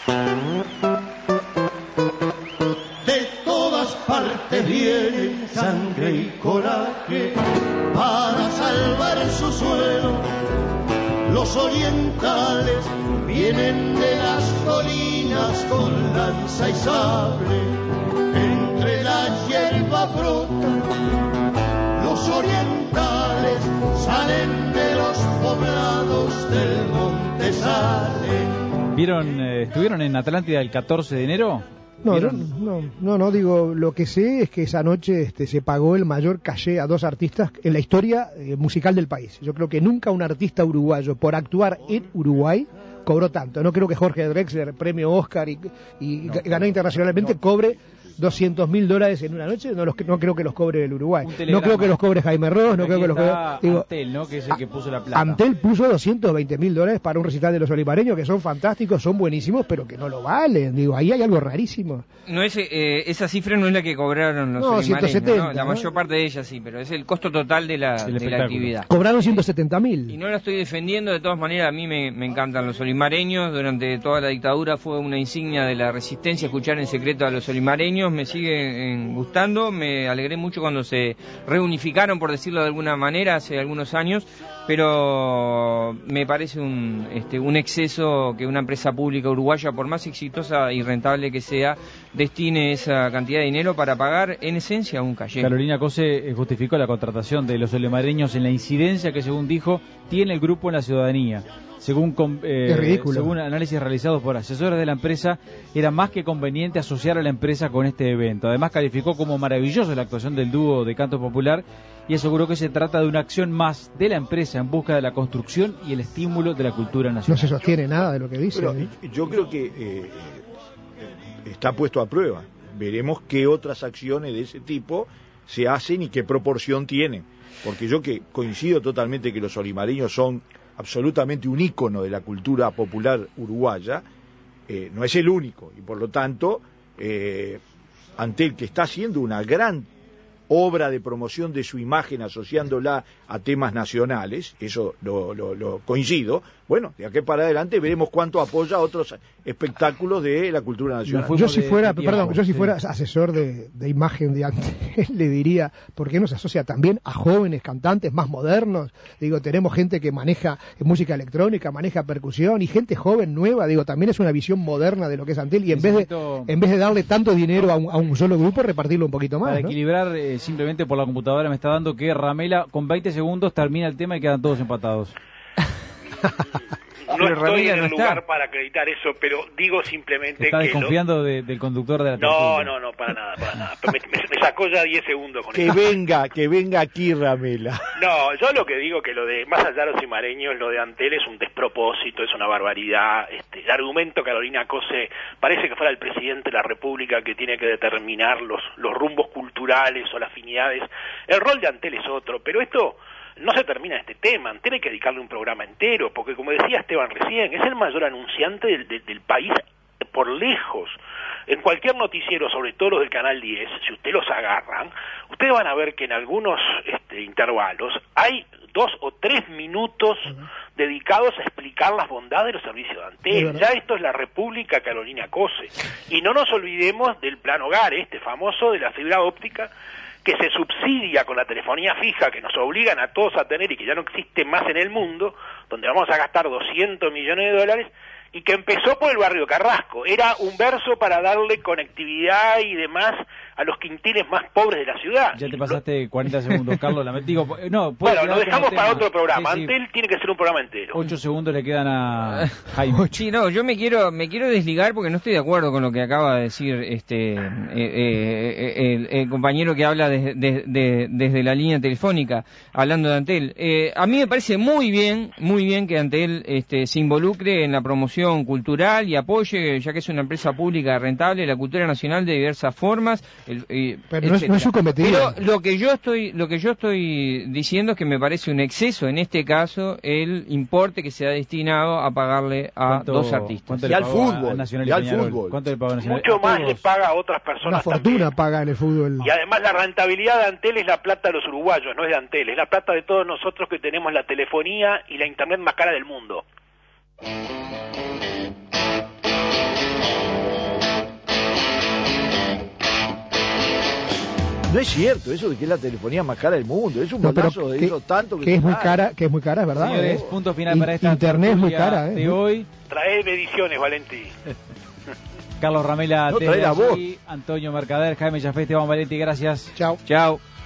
De todas partes vienen sangre y coraje para salvar su suelo. Los orientales vienen de las colinas con lanza y sable. Entre la hierba brota, los orientales salen de los poblados del monte Sale. ¿Estuvieron en Atlántida el 14 de enero? No, digo, lo que sé es que esa noche se pagó el mayor caché a dos artistas en la historia musical del país. Yo creo que nunca un artista uruguayo por actuar en Uruguay cobró tanto. No creo que Jorge Drexler, premio Oscar y ganó internacionalmente, cobre $200.000 en una noche. No creo que los cobre el Uruguay. No creo que los cobre Jaime Ross, no creo que los cobre... Antel, ¿no? Que es el que puso la plata. Antel puso $220.000 para un recital de los olivareños, que son fantásticos, son buenísimos, pero que no lo valen. Digo, ahí hay algo rarísimo. No es esa cifra no es la que cobraron los olivareños, 170, ¿no? La mayor parte de ella sí, pero es el costo total de la actividad. Cobraron 170.000. Y no la estoy defendiendo, de todas maneras a mí me encantan los olimareños. Durante toda la dictadura fue una insignia de la resistencia escuchar en secreto a los olimareños. Me siguen gustando, me alegré mucho cuando se reunificaron, por decirlo de alguna manera, hace algunos años, pero me parece un exceso que una empresa pública uruguaya, por más exitosa y rentable que sea, destine esa cantidad de dinero para pagar en esencia un calle. Carolina Cose justificó la contratación de los olimareños en la incidencia que, según dijo, tiene el grupo en la ciudadanía. Según análisis realizados por asesores de la empresa, era más que conveniente asociar a la empresa con este evento. Además, calificó como maravillosa la actuación del dúo de canto popular y aseguró que se trata de una acción más de la empresa en busca de la construcción y el estímulo de la cultura nacional. No se sostiene nada de lo que dice. Pero, yo creo que está puesto a prueba. Veremos qué otras acciones de ese tipo se hacen y qué proporción tienen. Porque yo que coincido totalmente que los olimareños son absolutamente un ícono de la cultura popular uruguaya, no es el único, y por lo tanto, Antel, que está haciendo una gran obra de promoción de su imagen asociándola a temas nacionales, eso lo coincido. Bueno, de aquí para adelante veremos cuánto apoya a otros espectáculos de la cultura nacional. Yo si fuera asesor de imagen de Antel, le diría, ¿por qué no se asocia también a jóvenes cantantes más modernos? Digo, tenemos gente que maneja música electrónica, maneja percusión, y gente joven, nueva, digo, también es una visión moderna de lo que es Antel, y en vez de darle tanto dinero a un solo grupo, repartirlo un poquito más, para ¿no? equilibrar, simplemente por la computadora me está dando que Ramela con 20 segundos termina el tema y quedan todos empatados. No estoy en el lugar para acreditar eso, pero digo simplemente ¿Está desconfiando del conductor de la tertulia? No, para nada. Me sacó ya 10 segundos con eso. Que venga aquí, Ramela. No, yo lo que digo que lo de, más allá de los cimareños, lo de Antel es un despropósito, es una barbaridad. El argumento, Carolina Cose, parece que fuera el presidente de la República que tiene que determinar los rumbos culturales o las afinidades. El rol de Antel es otro, pero esto no se termina este tema. Antel hay que dedicarle un programa entero, porque como decía Esteban recién, es el mayor anunciante del país por lejos. En cualquier noticiero, sobre todo los del Canal 10, si ustedes los agarran, ustedes van a ver que en algunos intervalos hay 2 o 3 minutos dedicados a explicar las bondades de los servicios de Antel. Ya esto es la República Carolina Cose. Y no nos olvidemos del plan hogar, famoso de la fibra óptica, que se subsidia con la telefonía fija, que nos obligan a todos a tener y que ya no existe más en el mundo, donde vamos a gastar $200 millones, y que empezó por el barrio Carrasco. Era un verso para darle conectividad y demás a los quintiles más pobres de la ciudad. Ya te pasaste 40 segundos, Carlos. Bueno, lo dejamos para otro programa. Sí. Antel tiene que ser un programa entero. 8 segundos le quedan a Jaime. Sí, no, yo me quiero desligar porque no estoy de acuerdo con lo que acaba de decir el compañero que habla desde la línea telefónica, hablando de Antel. A mí me parece muy bien que Antel se involucre en la promoción cultural y apoye, ya que es una empresa pública rentable, la cultura nacional de diversas formas. Pero no es su cometido. Pero lo que yo estoy diciendo es que me parece un exceso en este caso el importe que se ha destinado a pagarle a dos artistas. Y al fútbol. ¿Cuánto le paga Nacional? Mucho más le paga a otras personas. Una fortuna también paga en el fútbol. Y además la rentabilidad de Antel es la plata de los uruguayos, no es de Antel, es la plata de todos nosotros que tenemos la telefonía y la internet más cara del mundo. No es cierto eso de que es la telefonía más cara del mundo, es un bolazo de eso tanto que es muy cara, que es muy cara, es verdad. Señores, punto final para esta Internet es muy cara de hoy. Trae mediciones, Valentí. Carlos Ramela, no, trae la voz. Antonio Mercader, Jaime Jafé, Esteban Valenti, gracias. Chao. Chao.